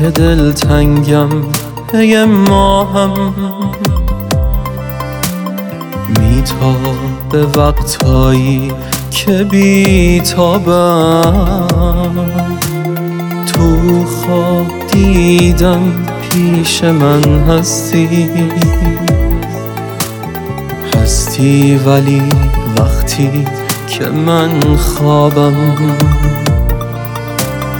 که دلتنگم پی ماهم، میتابه وقتایی که بیتابم. تو خواب دیدم پیش من هستی ولی وقتی که من خوابم